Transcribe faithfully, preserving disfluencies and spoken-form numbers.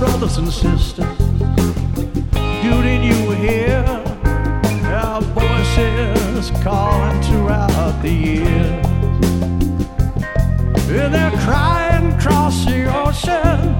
brothers and sisters, good in you hear our voices calling throughout the year. And they're crying across the ocean,